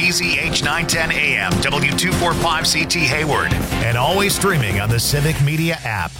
KBZH 910 AM, W245CT Hayward, and always streaming on the Civic Media app.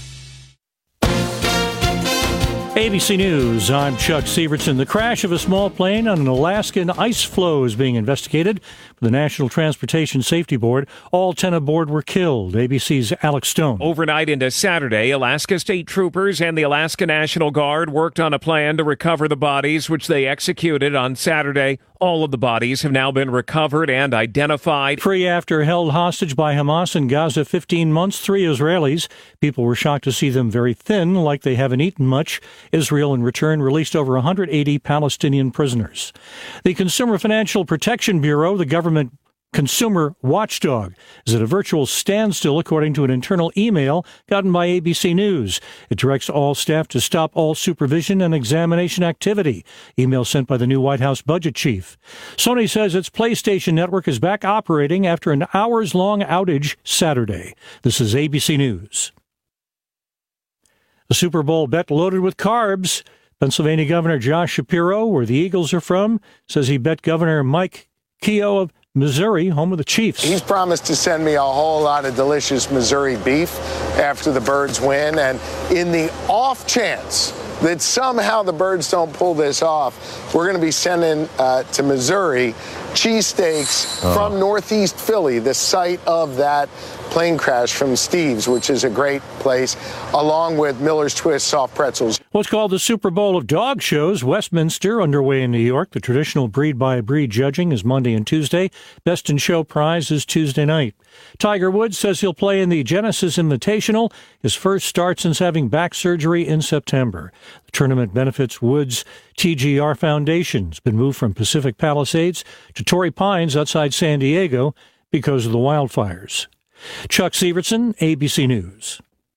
ABC News, I'm Chuck Severson. The crash of a small plane on an Alaskan ice floe is being investigated by the National Transportation Safety Board. All 10 aboard were killed. ABC's Alex Stone. Overnight into Saturday, Alaska State Troopers and the Alaska National Guard worked on a plan to recover the bodies, which they executed on Saturday. All of the bodies have now been recovered and identified. Free after held hostage by Hamas in Gaza 15 months, 3 Israelis. People were shocked to see them very thin, like they haven't eaten much. Israel, in return, released over 180 Palestinian prisoners. The Consumer Financial Protection Bureau, the government consumer watchdog, is at a virtual standstill, according to an internal email gotten by ABC News. It directs all staff to stop all supervision and examination activity. Email sent by the new White House budget chief. Sony says its PlayStation network is back operating after an hours-long outage Saturday. This is ABC News. The Super Bowl bet loaded with carbs. Pennsylvania Governor Josh Shapiro, where the Eagles are from, says he bet Governor Mike Keogh of Missouri, home of the Chiefs. He's promised to send me a whole lot of delicious Missouri beef after the Birds win. And in the off chance that somehow the Birds don't pull this off, we're going to be sending to Missouri cheesesteaks from Northeast Philly, the site of that plane crash from Steve's, which is a great place, along with Miller's Twist soft pretzels. What's called the Super Bowl of dog shows, Westminster, underway in New York. The traditional breed-by-breed judging is Monday and Tuesday. Best in Show prize is Tuesday night. Tiger Woods says he'll play in the Genesis Invitational, his first start since having back surgery in September. The tournament benefits Woods' TGR Foundation. It's been moved from Pacific Palisades to Torrey Pines outside San Diego because of the wildfires. Chuck Severson, ABC News.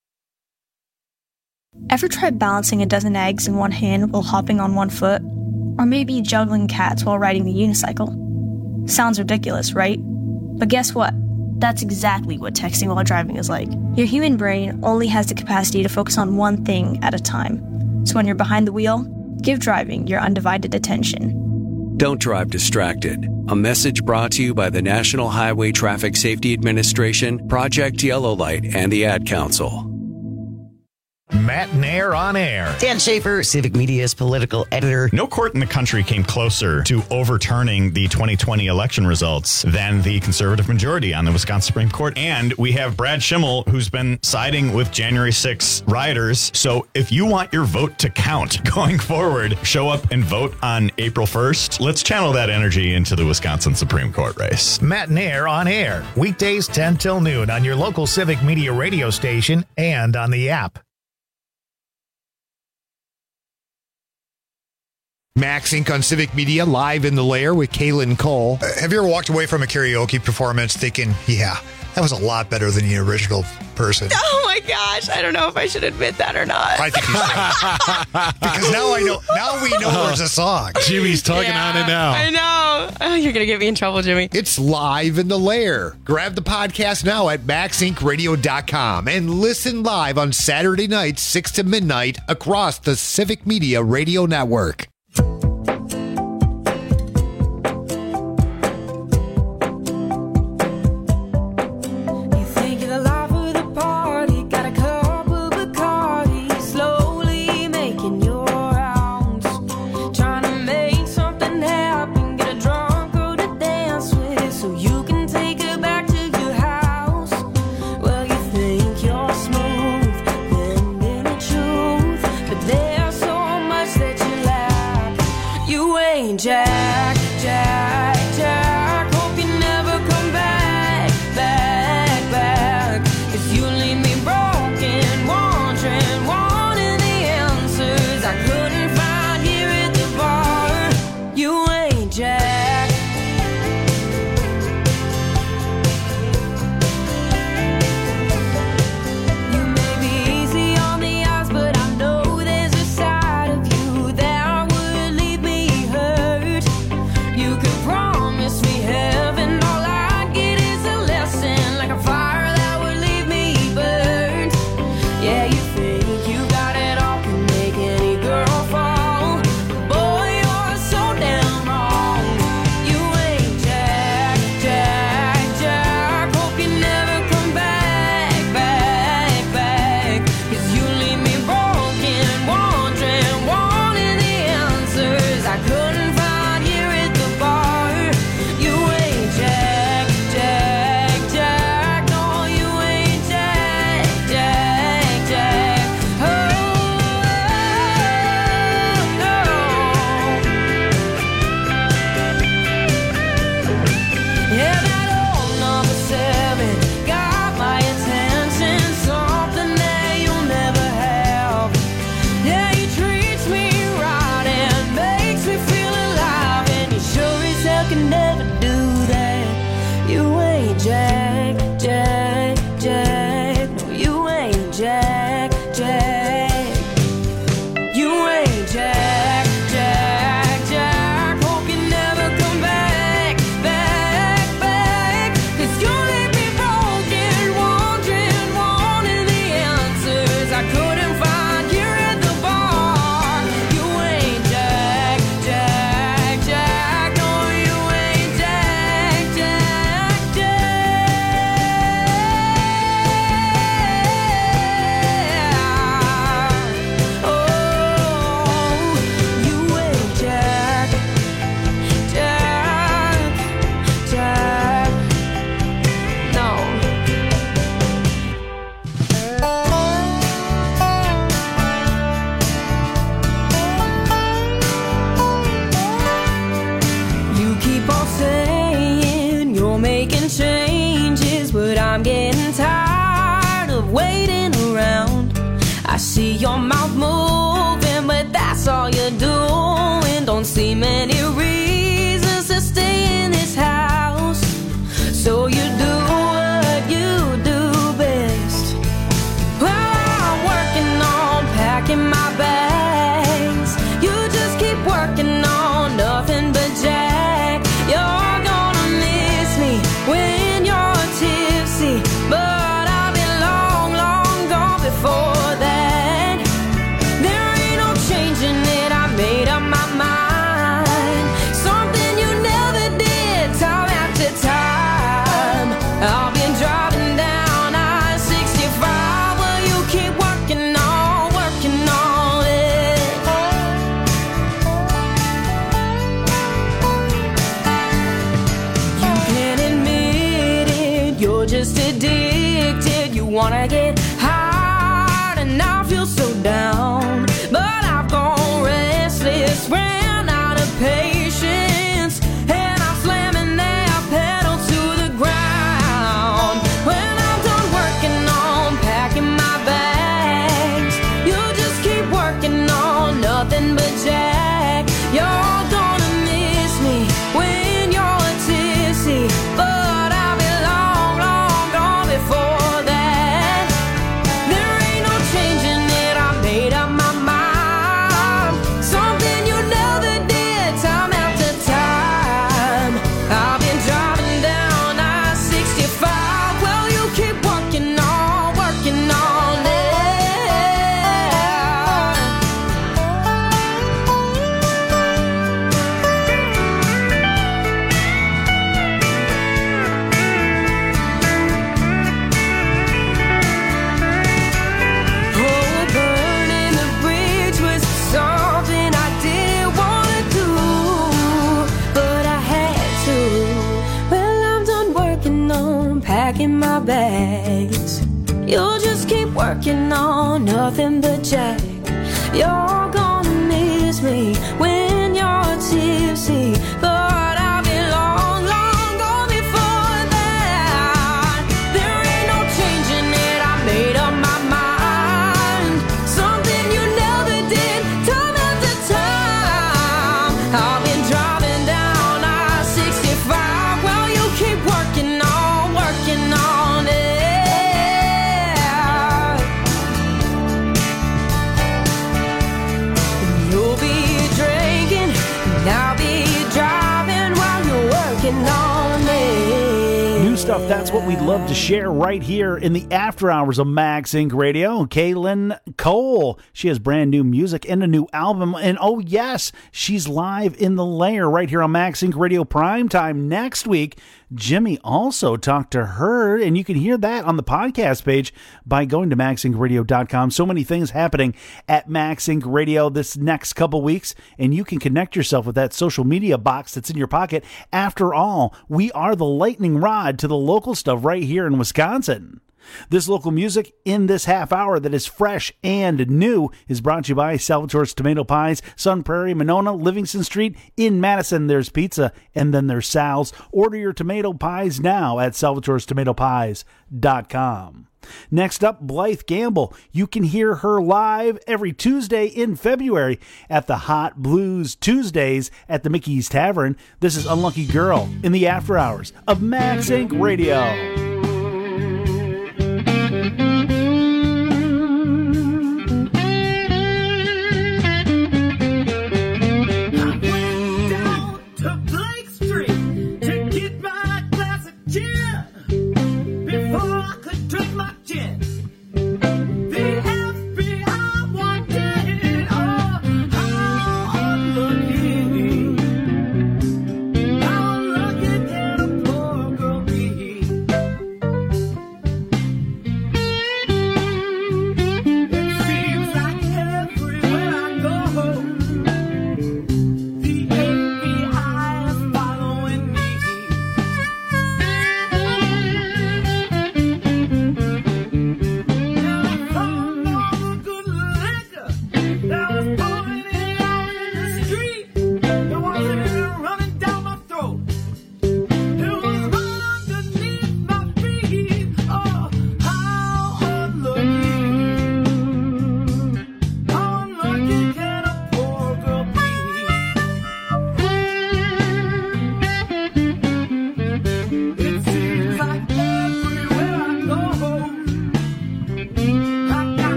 Ever tried balancing a dozen eggs in one hand while hopping on one foot? Or maybe juggling cats while riding the unicycle? Sounds ridiculous, right? But guess what? That's exactly what texting while driving is like. Your human brain only has the capacity to focus on one thing at a time. So when you're behind the wheel, give driving your undivided attention. Don't drive distracted. A message brought to you by the National Highway Traffic Safety Administration, Project Yellow Light, and the Ad Council. Matt Nair on air. Dan Schaefer, Civic Media's political editor. No court in the country came closer to overturning the 2020 election results than the conservative majority on the Wisconsin Supreme Court. And we have Brad Schimmel, who's been siding with January 6 rioters. So if you want your vote to count going forward, show up and vote on April 1st. Let's channel that energy into the Wisconsin Supreme Court race. Matt Nair on air. Weekdays 10 till noon on your local Civic Media radio station and on the app. Max Inc. on Civic Media, live in the lair with Kaylin Cole. Have you ever walked away from a karaoke performance thinking, yeah, that was a lot better than the original person? Oh my gosh, I don't know if I should admit that or not. I think you should. Because now we know there's a song. Jimmy's tugging on it now. I know. Oh, you're going to get me in trouble, Jimmy. It's live in the lair. Grab the podcast now at maxincradio.com and listen live on Saturday nights, 6 to midnight across the Civic Media Radio Network. There's so much that you lack. You're making changes, but I'm getting tired of waiting around. I see your mouth moving, but that's all you're doing. Don't see many reasons to stay in this house, so you do what you do best. Well, I'm working on packing my bags. You just keep working on nothing but Jack. You're gonna miss me when you're tipsy, but I'll be long, long gone before that. There ain't no changing it, I made up my mind. Something you never did, time after time. I'll be driving down I-65 while you keep working on it. You can't admit it, you're just addicted. You wanna get high and I feel so down, but I've gone restless, ran out of patience, and I'm slamming that pedal to the ground. When I'm done working on packing my bags, you just keep working on nothing but Jack. You're gonna miss me when you're tipsy, but I'll be long, long gone before that. There ain't no changing it, I made up my mind. Something you never did, time after time. I've been driving down I-65 while you keep working on it. Oh, burning the bridge was something I didn't want to do, but I had to. Well, I'm done working on packing my bags. You'll just keep working on nothing but Jack. You're gonna miss me when you're tipsy, but I'll be long, long gone before that. There ain't no changing it, I made up my mind. Something you never did, time after time. I've been driving down I-65 while you keep working on it. You'll be drinking, and I'll be driving while you're working on it. New stuff, that's what we'd love to share right here in the after hours of Max Inc. Radio. Kaylin Cole, she has brand new music and a new album. And oh yes, she's live in the Lair right here on Max Inc. Radio Primetime next week. Jimmy also talked to her, and you can hear that on the podcast page by going to maxincradio.com. So many things happening at Max Inc. Radio this next couple weeks, and you can connect yourself with that social media box that's in your pocket. After all, we are the lightning rod to the local stuff right here in Wisconsin. This local music in this half hour that is fresh and new is brought to you by Salvatore's Tomato Pies, Sun Prairie, Monona, Livingston Street. In Madison, there's pizza, and then there's Sal's. Order your tomato pies now at salvatorestomatopies.com. Next up, Blythe Gamble. You can hear her live every Tuesday in February at the Hot Blues Tuesdays at the Mickey's Tavern. This is Unlucky Girl in the after hours of Max Inc. Radio.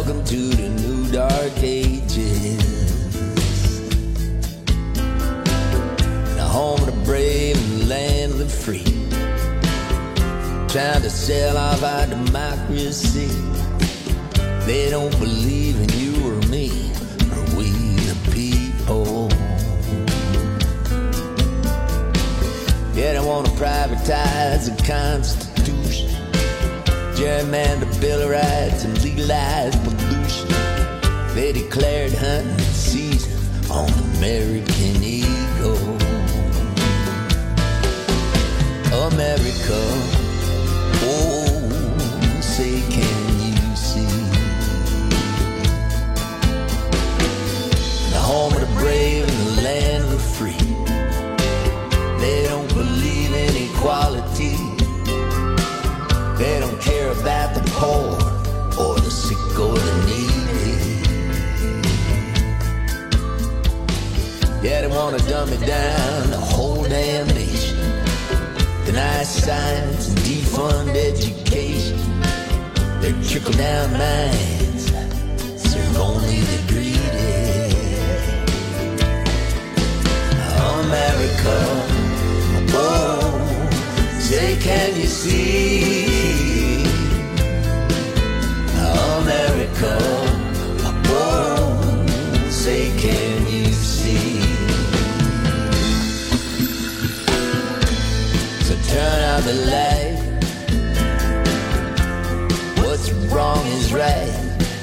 Welcome to the new dark ages. The home of the brave and the land of the free. Trying to sell off our democracy. They don't believe in you or me, or we the people. Yeah, they want to privatize the Constitution, gerrymander Bill of Rights, and legalize pollution. They declared hunting season on American eagle. America, oh, say can you see? The home of the brave and the land of the free. They don't believe in equality. They don't care about the poor or the sick or the needy. Yeah, they want to dumb it down, the whole damn nation. Deny science and defund education. Their trickle-down minds serve only the greedy. America, oh, say can you see? America, oh, say can you see? So turn out the light. What's wrong is right.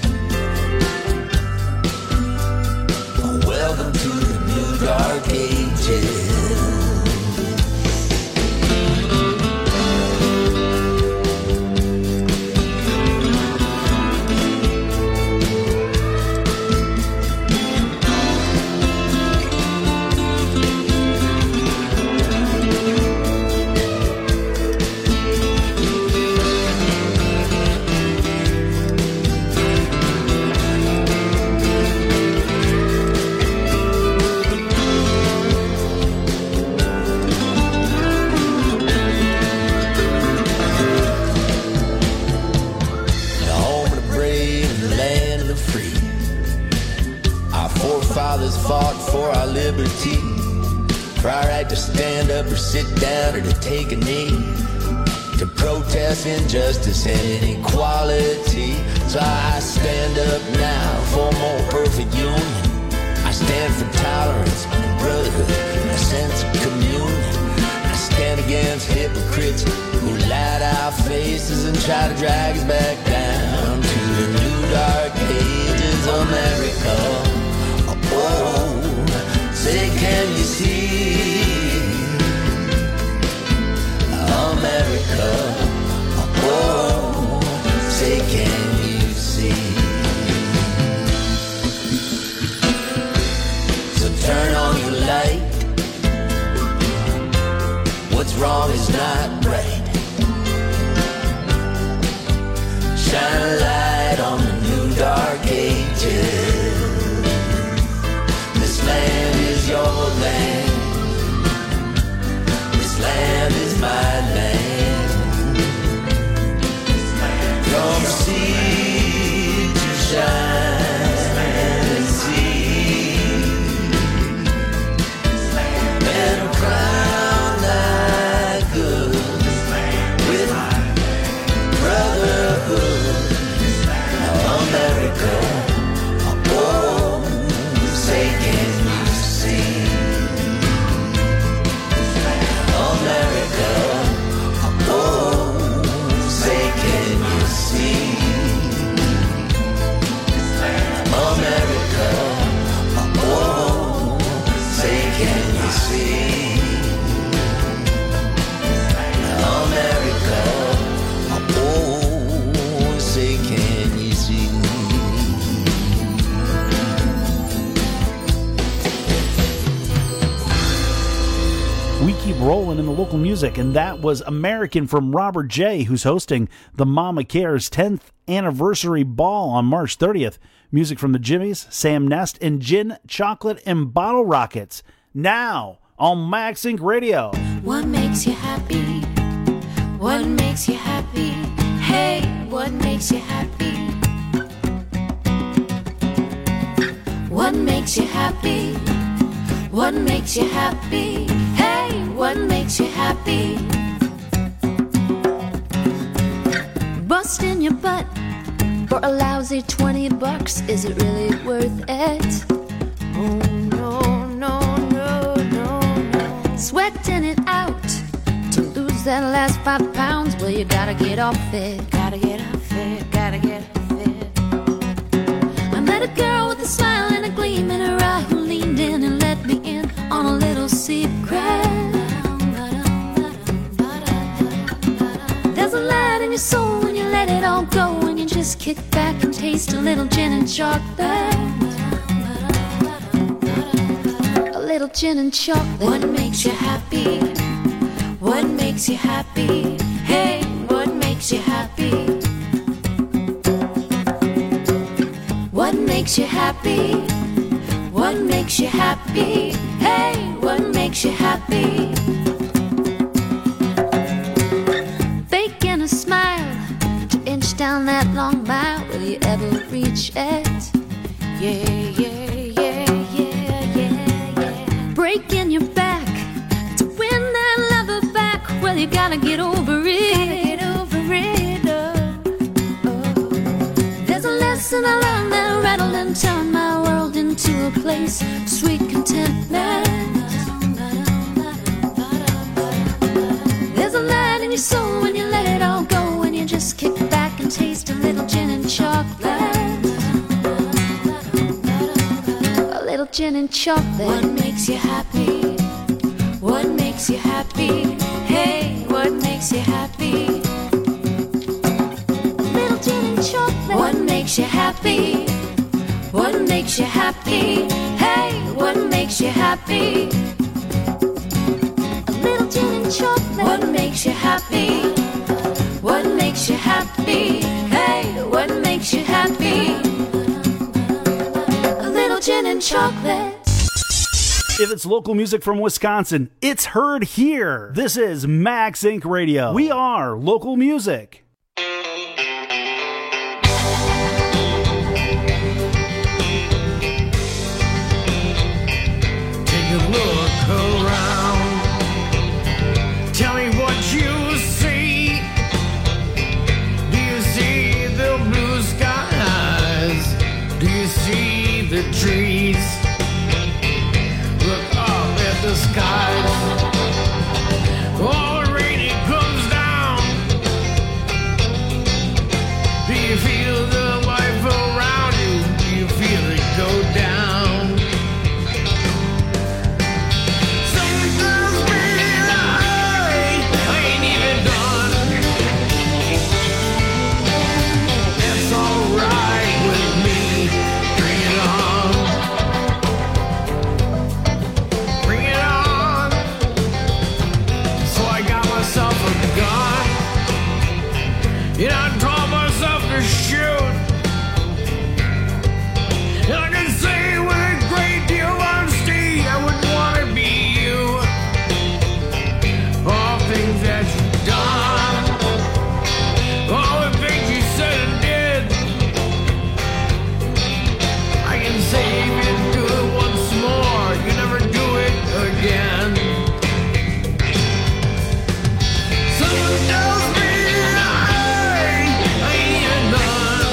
Welcome to the new dark ages. Fought for our liberty, for our right to stand up or sit down or to take a knee, to protest injustice and inequality. So I stand up now for a more perfect union. I stand for tolerance and brotherhood and a sense of communion. I stand against hypocrites who lie to our faces and try to drag us back down to the new dark ages. America, oh, say can you see? America, oh, say can you see? So turn on your light. What's wrong is not right. Shine a light on the new dark ages. This land is your land. This land is my land. From sea to shining sea, and crown thy good with brotherhood. America, oh, say can you see? America, oh, say can you see? America, oh, say can you see? America, oh, say can you see? We keep rolling in the local music, and that was American from Robert J., who's hosting the Mama Cares 10th Anniversary Ball on March 30th. Music from the Jimmies, Sam Nest, and Gin, Chocolate, and Bottle Rockets. Now on Max Inc. Radio. What makes you happy? What makes you happy? Hey, what makes you happy? What makes you happy? What makes you happy? Hey, what makes you happy? Busting your butt for a lousy $20, is it really worth it? Oh no, no, no, no, no. Sweating it out to lose that last 5 pounds. Well, you gotta get off it. Gotta get off it. Gotta get off it. I met a girl with a smile and a gleam in her eye who leaned in and let me in on a little secret. There's a light in your soul when you let it all go, and you just kick back and taste a little gin and chocolate. A little gin and chocolate. What makes you happy? What makes you happy? Hey, what makes you happy? What makes you happy? What makes you happy? Hey, what makes you happy? Faking a smile to inch down that long mile. Will you ever reach it? Yeah, yeah, yeah, yeah, yeah, yeah. Breaking your back to win that lover back. Well, you gotta get over it. Gotta get over it. There's a lesson I learned that rattled and turned my world into a place of sweet contentment. There's a light in your soul when you let it all go, and you just kick back and taste a little gin and chocolate. A little gin and chocolate. What makes you happy? What makes you happy? Hey, what makes you happy? A little gin and chocolate. What makes you happy? What makes you happy? Hey, what makes you happy? A little gin and chocolate. What makes you happy? What makes you happy? Hey, what makes you happy? A little gin and chocolate. If it's local music from Wisconsin, it's heard here. This is Max Inc. Radio. We are local music. Take a look around. Tell me what you see. Do you see the blue skies? Do you see the trees? Look up at the skies. Oh, the rain, it comes down. Do you feel the life around you? Do you feel it go down? Sometimes I ain't even done. That's alright with me. Bring it on. Bring it on. So I got myself a gun. And I taught myself to shoot. And I can say with a great deal of honesty, I wouldn't want to be you. All things that you've done, all the things you said and did, I can say if you do it once more, you never do it again. Someone tells me I ain't even done.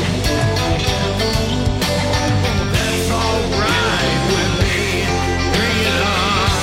That's alright with me. Bring it on.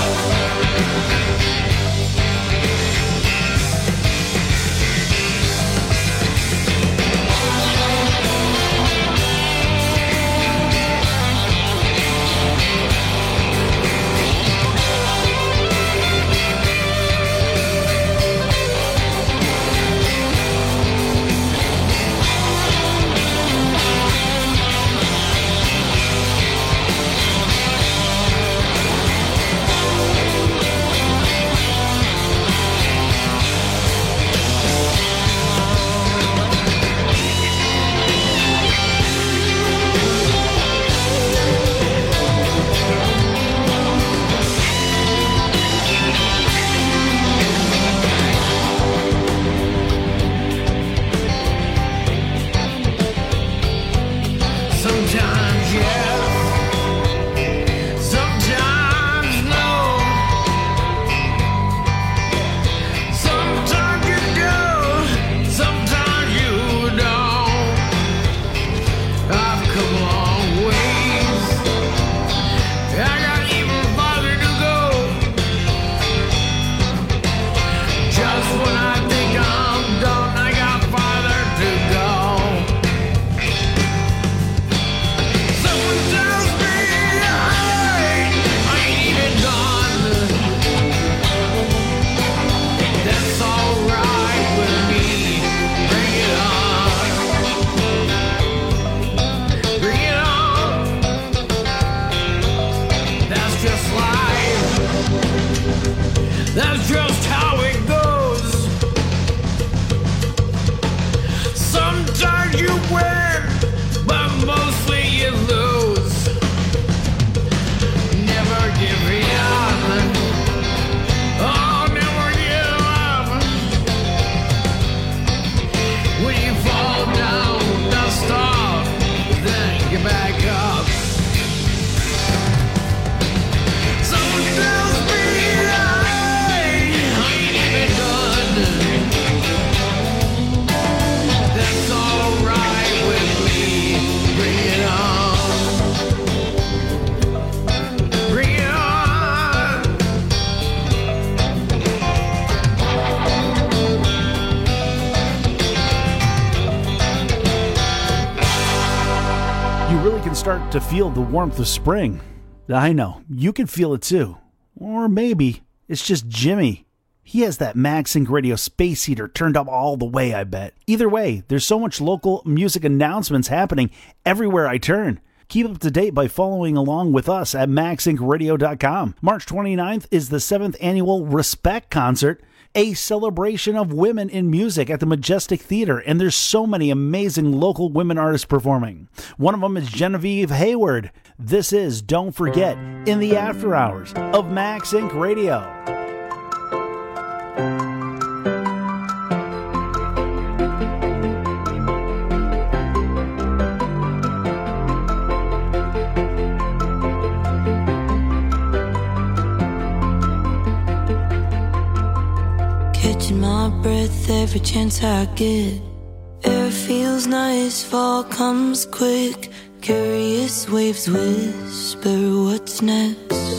Sometimes, yes, You really can start to feel the warmth of spring. I know, you can feel it too. Or maybe it's just Jimmy. He has that MagSync Radio space heater turned up all the way, I bet. Either way, there's so much local music announcements happening everywhere I turn. Keep up to date by following along with us at MagSyncRadio.com. March 29th is the 7th annual Respect Concert, a celebration of women in music at the Majestic Theater, and there's so many amazing local women artists performing. One of them is Genevieve Hayward. This is Don't Forget in the After Hours of MagSync Radio. Catching my breath every chance I get. Air feels nice, fall comes quick. Curious waves whisper what's next.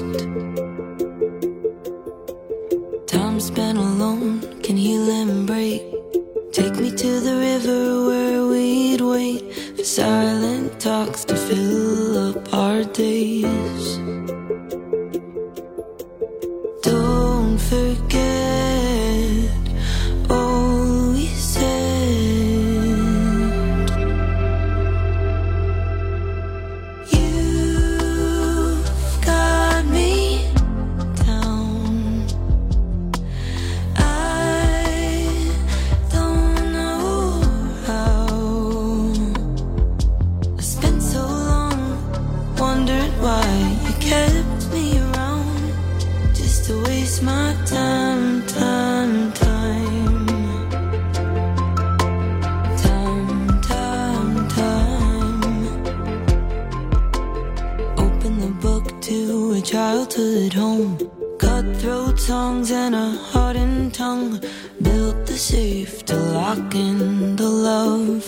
Time spent alone can heal and break. Take me to the river where we'd wait for silent talks to fill up our days. Don't forget all we said. You've got me down. I don't know how. I spent so long, wondered why you kept me around, just to waste my time. Open the book to a childhood home. Cutthroat songs and a hardened tongue. Built the safe to lock in the love.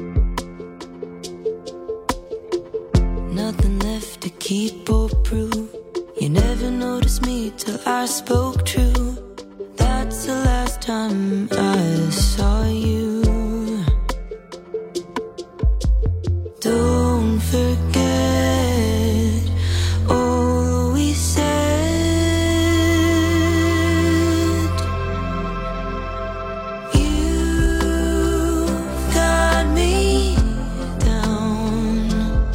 Nothing left to keep or prove. You never noticed me till I spoke true. That's the last time I saw you. Don't forget all we said. You've got me down.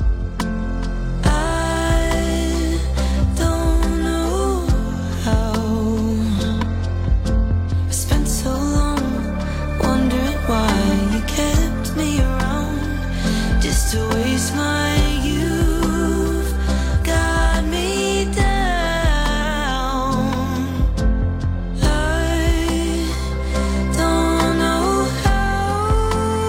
I don't know how. I spent so long wondering why you kept me around, just to waste my youth. Got me down. I don't know how.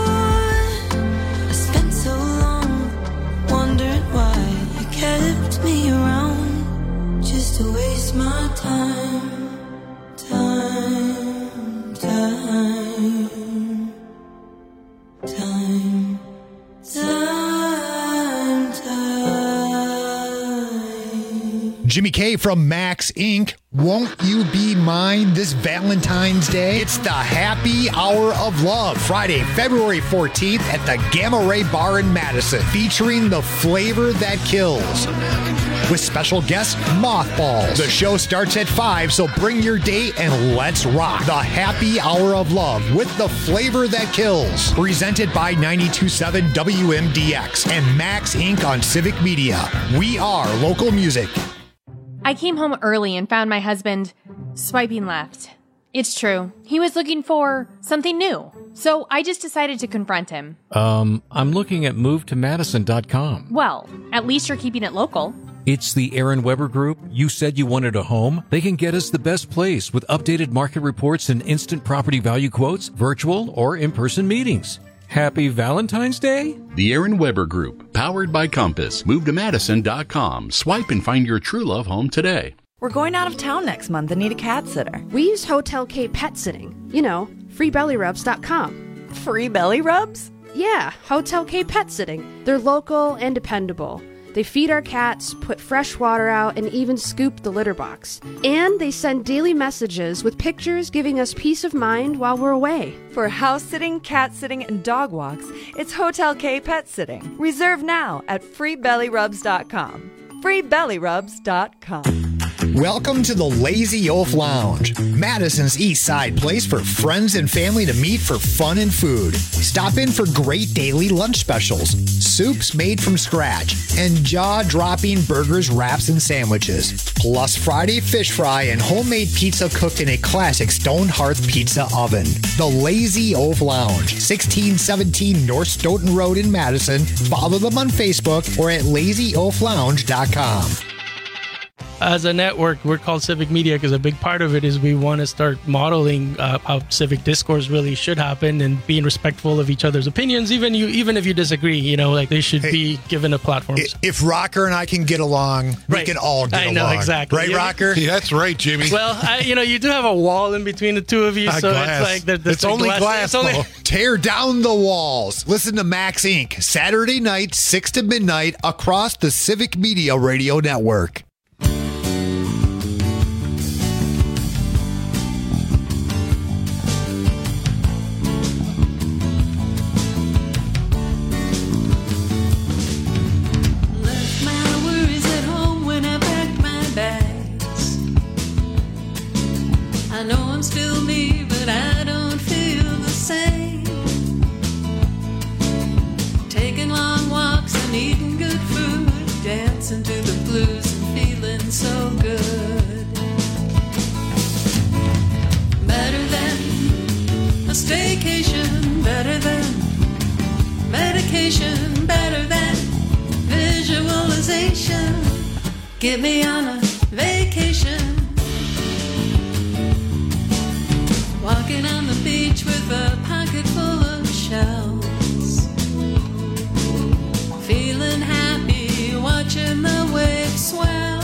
I spent so long wondering why you kept me around, just to waste my time. Jimmy K from Max Inc. Won't you be mine this Valentine's Day? It's the Happy Hour of Love, Friday, February 14th at the Gamma Ray Bar in Madison, featuring the flavor that kills. With special guest Mothballs. The show starts at 5, so bring your date and let's rock. The Happy Hour of Love with the flavor that kills. Presented by 92.7 WMDX and Max Inc. on Civic Media. We are local music. I came home early and found my husband swiping left. It's true. He was looking for something new. So I just decided to confront him. I'm looking at movetomadison.com. Well, at least you're keeping it local. It's the Aaron Weber Group. You said you wanted a home. They can get us the best place with updated market reports and instant property value quotes, virtual or in-person meetings. Happy Valentine's Day? The Aaron Weber Group, powered by Compass. Movetomadison.com. Swipe and find your true love home today. We're going out of town next month and need a cat sitter. We use Hotel K Pet Sitting. You know, freebellyrubs.com. Free belly rubs? Yeah, Hotel K Pet Sitting. They're local and dependable. They feed our cats, put fresh water out, and even scoop the litter box. And they send daily messages with pictures giving us peace of mind while we're away. For house sitting, cat sitting, and dog walks, it's Hotel K Pet Sitting. Reserve now at freebellyrubs.com. freebellyrubs.com. Welcome to the Lazy Oaf Lounge, Madison's East Side place for friends and family to meet for fun and food. Stop in for great daily lunch specials, soups made from scratch, and jaw-dropping burgers, wraps, and sandwiches. Plus Friday fish fry and homemade pizza cooked in a classic stone hearth pizza oven. The Lazy Oaf Lounge, 1617 North Stoughton Road in Madison. Follow them on Facebook or at lazyoaflounge.com. As a network, we're called Civic Media because a big part of it is we want to start modeling how civic discourse really should happen and being respectful of each other's opinions, even if you disagree. Like they should be given a platform. If Rocker and I can get along, we can all get along. I know, exactly. Right, Rocker? Yeah, that's right, Jimmy. Well, you do have a wall in between the two of you, so glass. it's like it's only glass. Tear down the walls. Listen to Max Inc. Saturday night, 6 to midnight, across the Civic Media Radio Network. I know I'm still me, but I don't feel the same. Taking long walks and eating good food, dancing to the blues and feeling so good. Better than a staycation, better than medication, better than visualization. Get me on a vacation. Walking on the beach with a pocket full of shells. Feeling happy, watching the waves swell.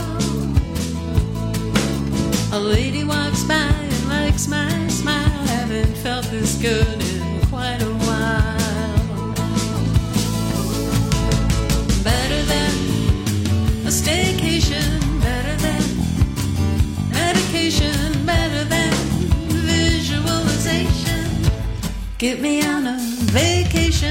A lady walks by and likes my smile. Haven't felt this good in quite a while. Better than a staycation, better than medication, better than visualization. Get me on a vacation.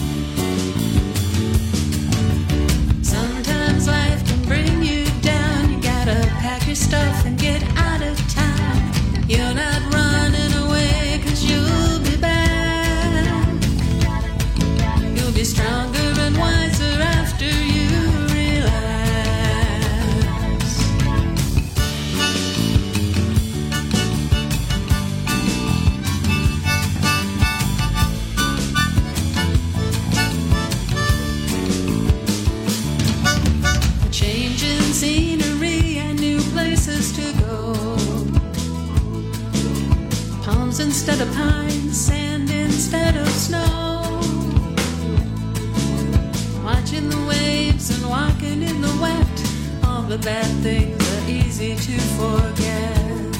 Sometimes life can bring you down. You gotta pack your stuff and get out of town. You're not running away, 'cause you'll be back. You'll be stronger and wiser after you scenery and new places to go. Palms instead of pines, sand instead of snow. Watching the waves and walking in the wet. All the bad things are easy to forget.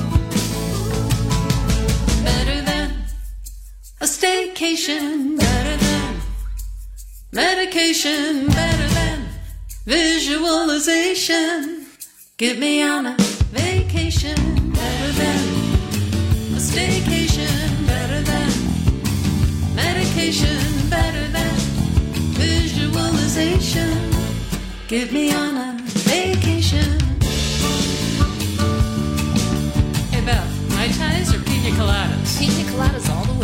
Better than a staycation, better than medication, better than visualization. Get me on a vacation. Better than a staycation. Better than medication. Better than visualization. Get me on a vacation. Hey Beth, Mai Tais or pina coladas? Pina coladas all the way.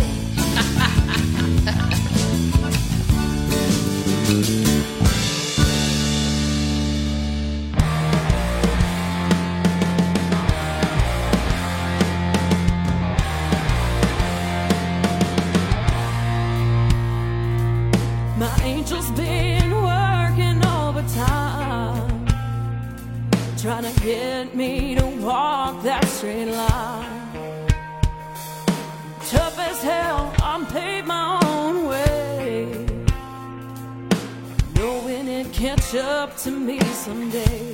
My angel's been working overtime, trying to get me to walk that straight line. Tough as hell, I'm paid my own way, knowing it catch up to me someday.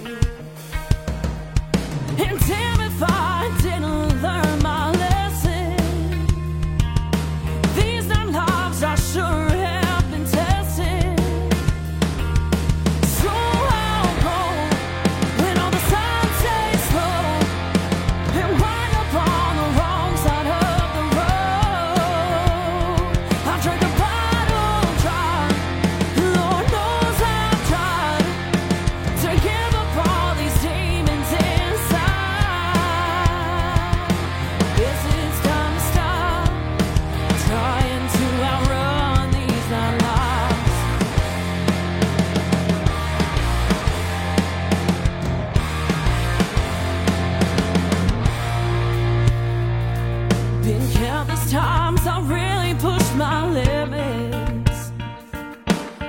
And damn if I didn't learn my lesson. These damn lives I sure have been testing. So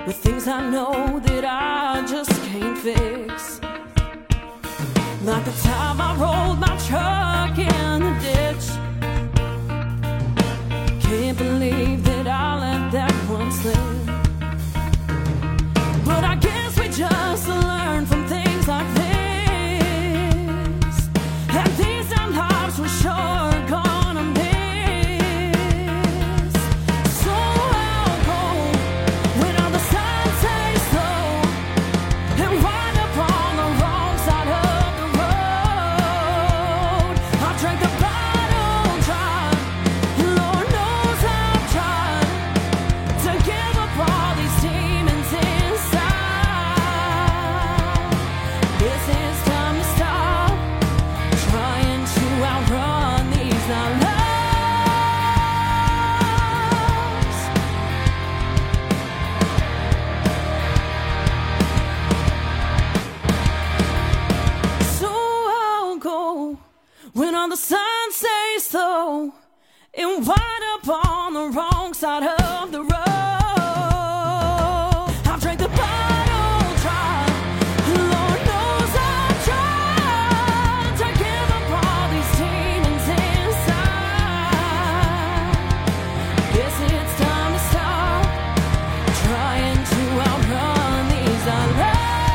with things I know that I just can't fix. Like the time I rolled my truck in the ditch. Can't believe that I let that one slip. But I guess we just learn from things like this. And these damn lives we're sure gonna miss. So I'll go when all the signs say slow and wind up on the wrong side of the road. I drank the bottle dry. Lord knows I've tried to give up all these demons inside. This is time to stop trying to outrun these lies. So I'll go when all the signs say slow and wind up on the wrong side of the road. I've drank the bottle dry. Lord knows I've tried to give up all these demons inside. Guess it's time to stop trying to outrun these lies.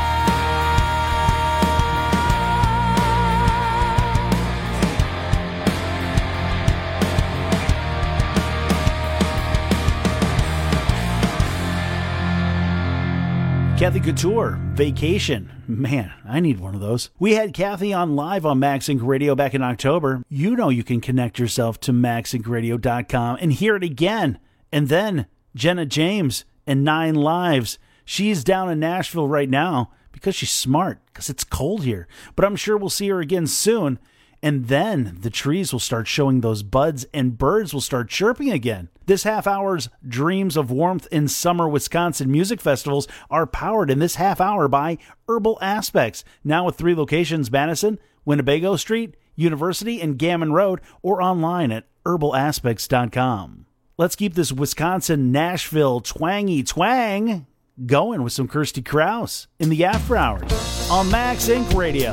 Kathy Couture, Vacation. Man, I need one of those. We had Kathy on live on Max Inc. Radio back in October. You know you can connect yourself to maxincradio.com and hear it again. And then Jenna James and 9 Lives. She's down in Nashville right now because she's smart, because it's cold here. But I'm sure we'll see her again soon. And then the trees will start showing those buds and birds will start chirping again. This half hour's Dreams of Warmth in Summer Wisconsin music festivals are powered in this half hour by Herbal Aspects. Now with 3 locations, Madison, Winnebago Street, University, and Gammon Road, or online at herbalaspects.com. Let's keep this Wisconsin Nashville twangy twang going with some Kirsty Krause in the after hours on Max Inc. Radio.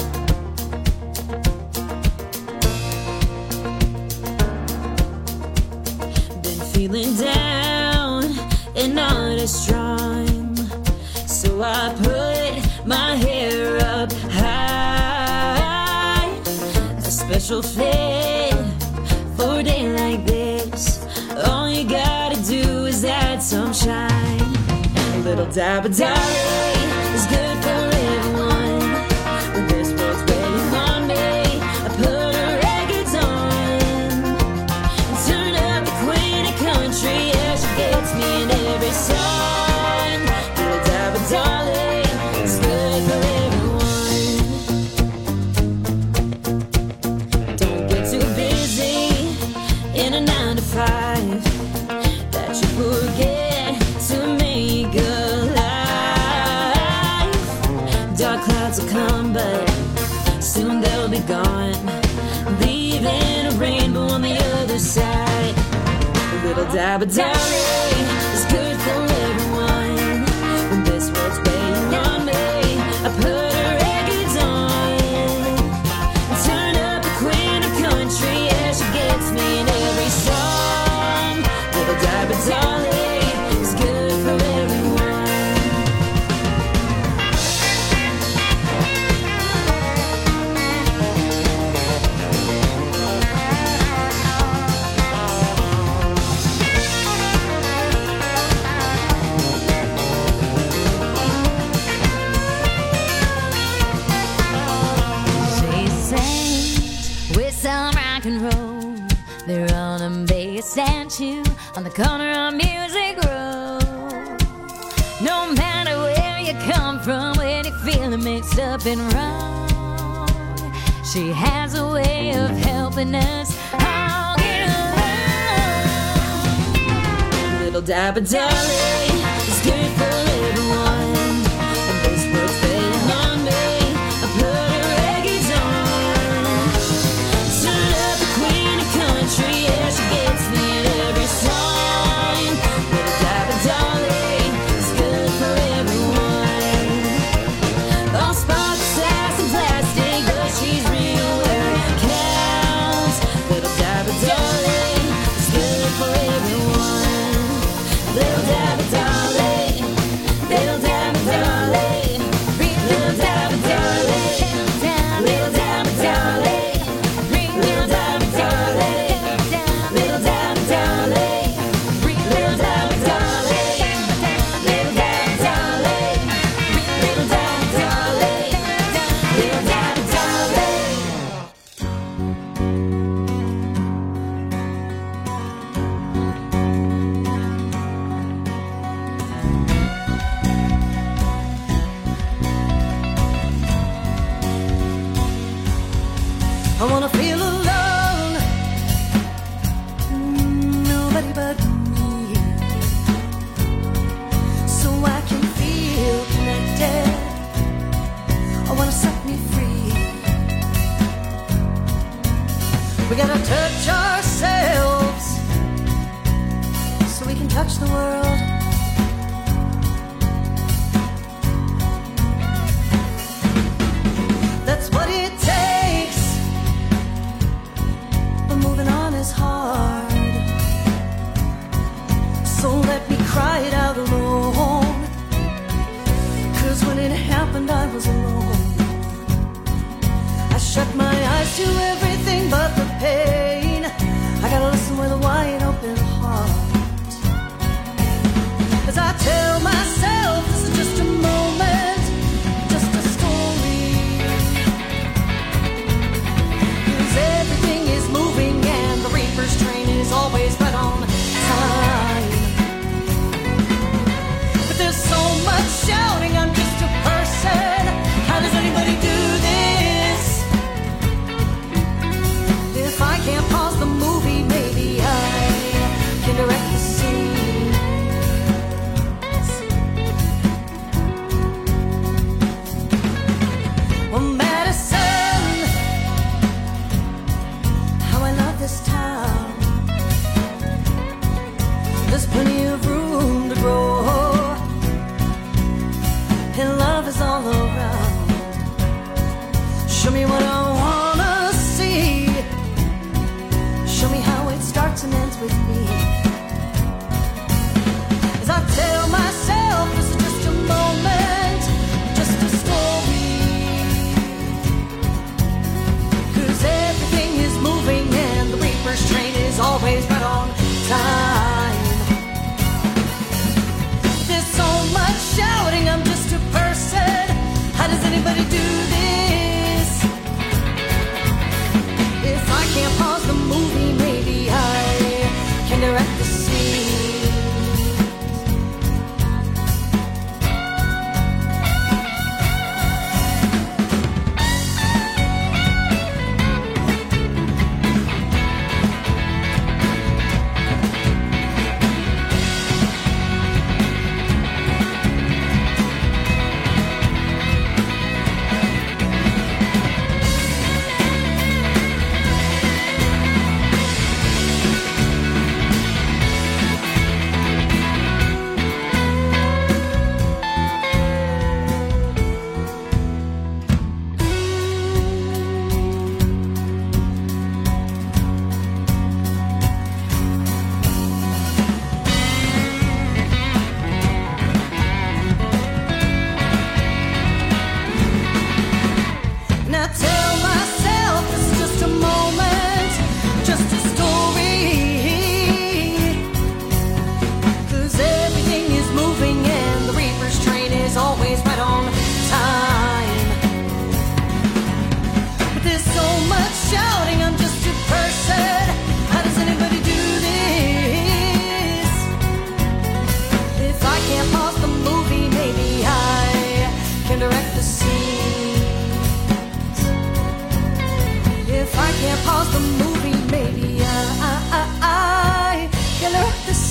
Feeling down and not as strong, so I put my hair up high. A special fit for a day like this. All you gotta do is add some shine. A little dab of dolly is good for everyone. When this world's waiting on me, I put her records on. Turn up the queen of country, yeah, she gets me in every song. Little dab of dolly is good for everyone. Don't get too busy in a 9 to 5 that you forget to make a life. Dark clouds will come, but soon they'll be gone, leaving a rainbow on the other side. A little dab of dolly is good for everyone. When this world's waiting on me, I put her records on. Turn up the queen of country, yeah, she gets me in every song. Little dab of dolly is good for everyone. She sings with some rock and roll. They're on a big statue on the corner of Music Road. No matter where you come from, when you're feeling mixed up and wrong, she has a way of helping us all get along. Little dab of dolly is good for everyone. And this world's waiting on me, I put her records on. Turn up the queen of country, yeah, she gets me in every song. Little dab of dolly is good wanna feel alone. Nobody but me. So I can feel connected. I wanna set me free. We gotta touch ourselves so we can touch the world. That's what it takes. But moving on is hard. So let me cry it out alone. 'Cause when it happened I was alone. I shut my eyes to everything but the pain. I gotta listen with a wide open heart. As I tell myself this is just a moment, just a story. 'Cause everything is moving and the Reaper's train is always right on time. But there's so much shouting, I'm just a person. How does anybody do this? If I can't pause the movie, maybe I can direct the scene. Well, Madison, how I love this town. There's plenty of room to grow, and love is all around. Show me what I wanna see. Show me how it starts and ends with me. As I tell myself this is just a moment, just a story. 'Cause everything is moving and the Reaper's train is always right on time. There's so much shouting, I'm just a person. How does anybody do this? If I can't pause the movie, maybe I can direct the scene. Now tell myself this is just a moment, just a story. 'Cause everything is moving and the Reaper's train is always right on time. But there's so much shouting, I'm just a person. How does anybody do this? If I can't pause the movie, maybe I can direct the scene. If I can't pause the movie, maybe I can direct the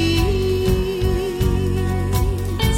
scenes.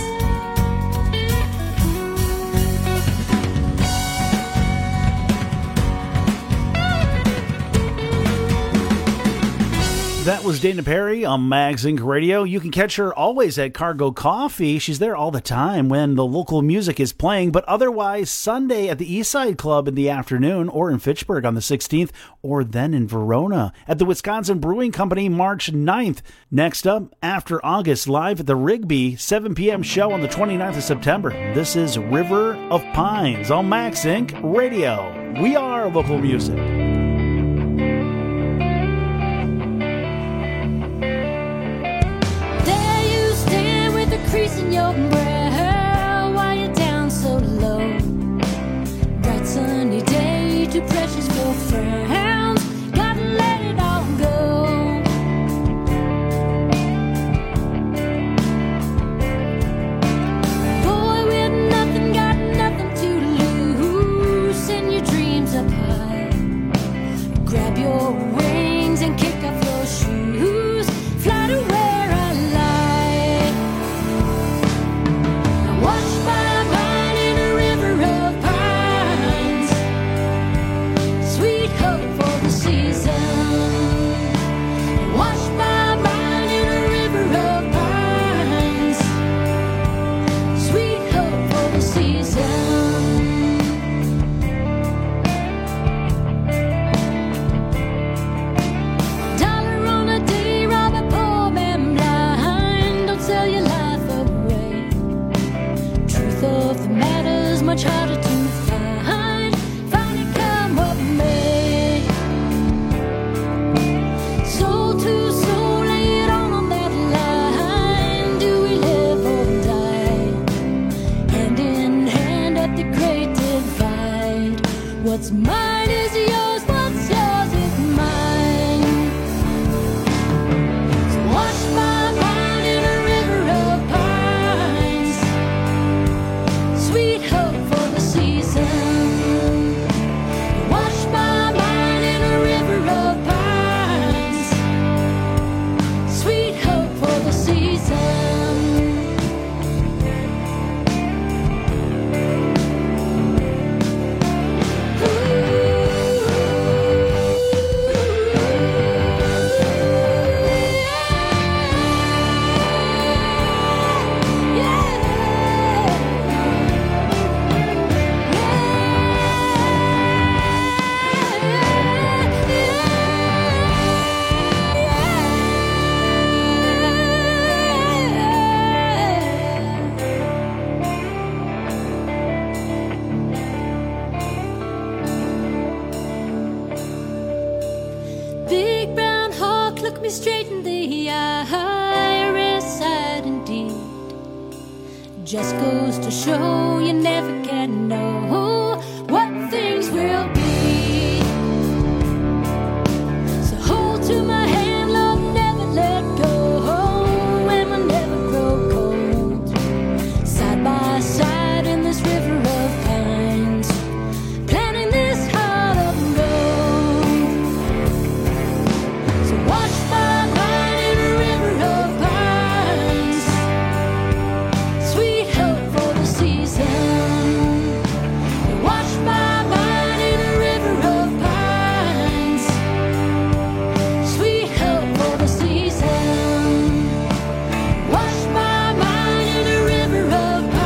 That was Dana Perry on Mags Inc. Radio. You can catch her always at Cargo Coffee. She's there all the time when the local music is playing, but otherwise Sunday at the Eastside Club in the afternoon, or in Fitchburg on the 16th, or then in Verona at the Wisconsin Brewing Company March 9th. Next up, After August, live at the Rigby, 7 p.m. show on the 29th of September. This is River of Pines on Mags Inc. Radio. We are local music. Crease in your brow, why you down so low? Bright sunny day, too precious for frowns. Gotta let it all go. Boy with nothing, got nothing to lose. Send your dreams up high. truth of the matter's much harder to find. Find it come what may. Soul to soul, lay it all on that line. Do we live or die? Hand in hand at the great divide. What's mine is yours, what's yours is mine. So wash my mind in a river of pines. Sweet hope for the season. Wash my mind in a river of pines. Sweet hope for the season. Big brown hawk, look me straight in the eye. Reside indeed. Just goes to show you never can know what things will be. So hold to my hand, Lord, never let go. And we'll never grow cold. Side by side in this river of pines, planting this heart of gold. So wash my mind in a river of pines. Sweet hope for the season. Wash my mind in a river of pines. Sweet hope for the season. Wash my mind in a river of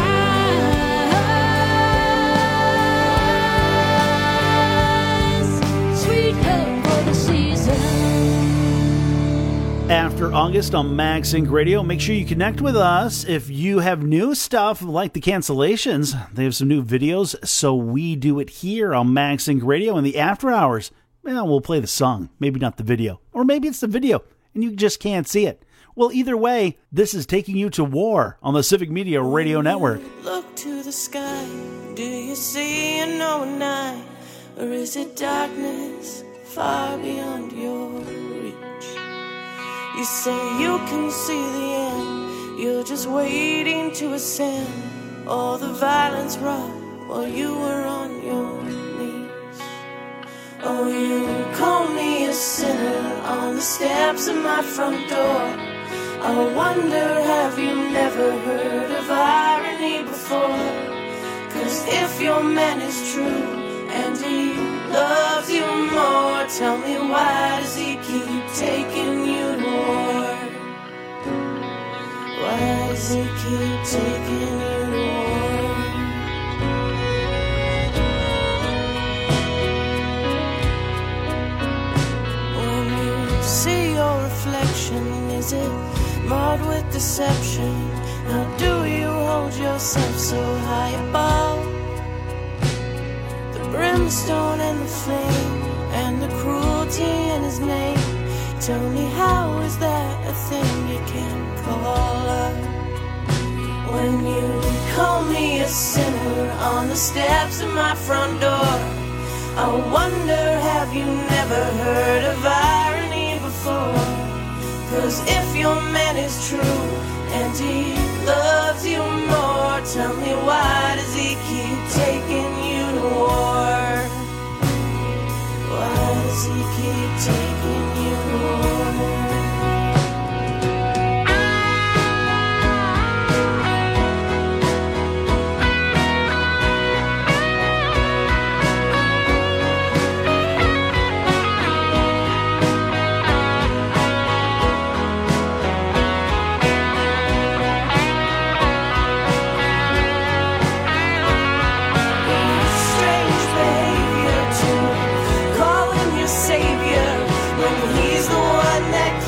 pines. Sweet hope for the season. After August on Max Inc. Radio, make sure you connect with us. If you have new stuff like the cancellations, they have some new videos, so we do it here on Max Inc. Radio in the after hours. Well, we'll play the song, maybe not the video. Or maybe it's the video, and you just can't see it. Well, either way, this is Taking You to War on the Civic Media Radio Network. Look to the sky. Do you see an old night? Or is it darkness far beyond your reach? You say you can see the end. You're just waiting to ascend. All the violence wrought while you were on your knees. Oh, you call me a sinner on the steps of my front door. I wonder, have you never heard of irony before? 'Cause if your man is true and he loves you more, tell me, why does he keep taking you to war? Why does he keep taking you to war? When you see your reflection, is it marred with deception? How do you hold yourself so high above the brimstone and the flame and the cruelty in his name? Tell me, how is that a thing you can call love? When you call me a sinner on the steps of my front door, I wonder, have you never heard of irony before? 'Cause if your man is true and he loves you more, tell me, why does he keep taking you to war? Why does he keep taking you to war? Strange behavior to call him your savior when he's the one that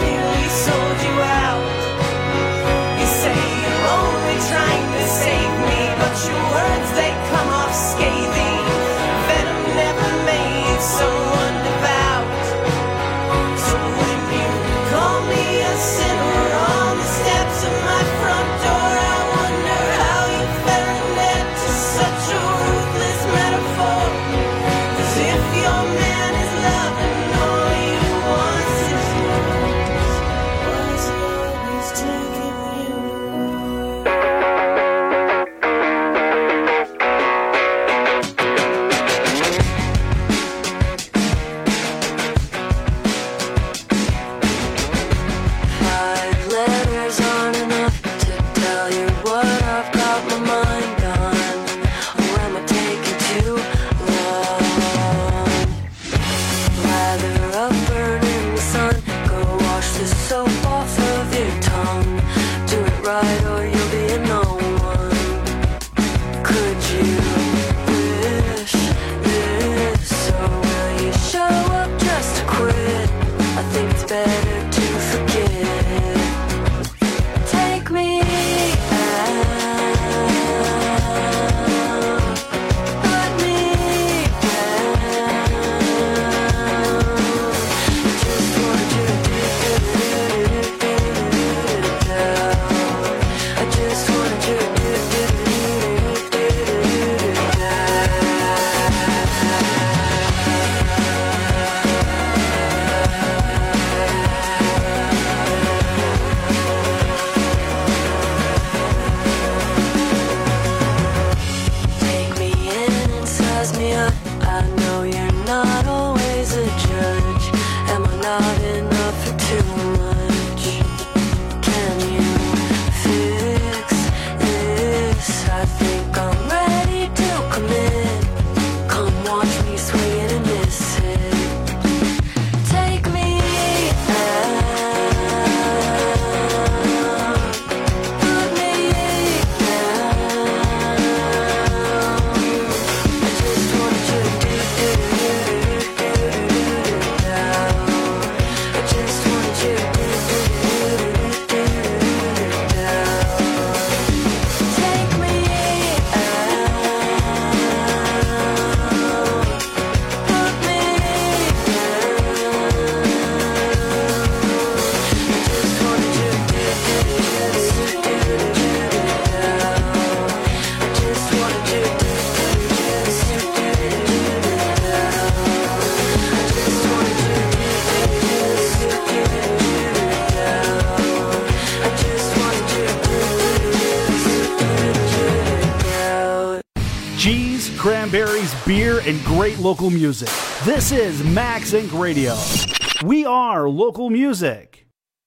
cheese, cranberries, beer, and great local music. This is Max Inc. Radio. We are local music.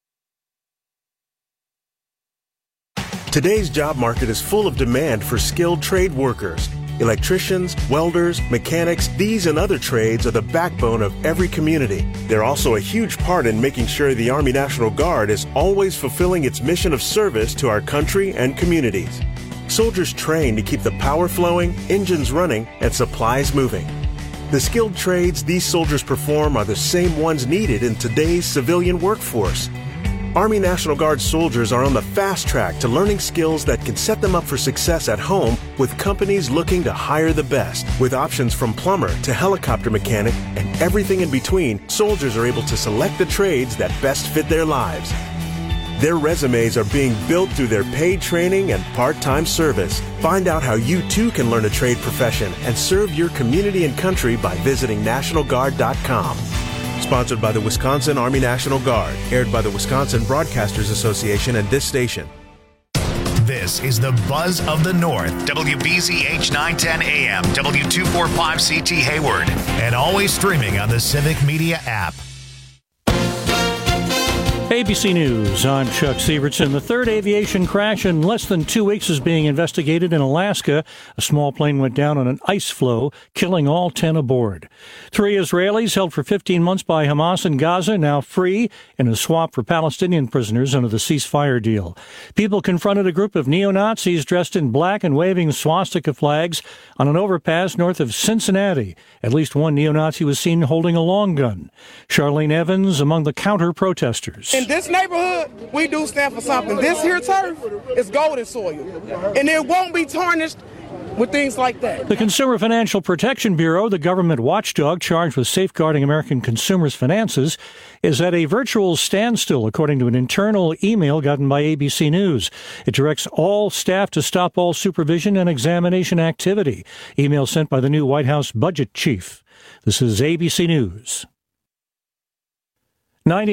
Today's job market is full of demand for skilled trade workers. Electricians, welders, mechanics, these and other trades are the backbone of every community. They're also a huge part in making sure the Army National Guard is always fulfilling its mission of service to our country and communities. Soldiers train to keep the power flowing, engines running, and supplies moving. The skilled trades these soldiers perform are the same ones needed in today's civilian workforce. Army National Guard soldiers are on the fast track to learning skills that can set them up for success at home with companies looking to hire the best. With options from plumber to helicopter mechanic and everything in between, soldiers are able to select the trades that best fit their lives. Their resumes are being built through their paid training and part-time service. Find out how you too can learn a trade profession and serve your community and country by visiting NationalGuard.com. Sponsored by the Wisconsin Army National Guard. Aired by the Wisconsin Broadcasters Association and this station. This is the Buzz of the North. WBZH 910 AM, W245CT Hayward. And always streaming on the Civic Media app. ABC News, I'm Chuck Sievertson. The third aviation crash in less than 2 weeks is being investigated in Alaska. A small plane went down on an ice floe, killing all 10 aboard. 3 Israelis held for 15 months by Hamas in Gaza, now free in a swap for Palestinian prisoners under the ceasefire deal. People confronted a group of neo-Nazis dressed in black and waving swastika flags on an overpass north of Cincinnati. At least one neo-Nazi was seen holding a long gun. Charlene Evans among the counter-protesters. In this neighborhood, we do stand for something. This here turf is golden soil, and it won't be tarnished with things like that. The Consumer Financial Protection Bureau, the government watchdog charged with safeguarding American consumers' finances, is at a virtual standstill, according to an internal email gotten by ABC News. It directs all staff to stop all supervision and examination activity. Email sent by the new White House budget chief. This is ABC News.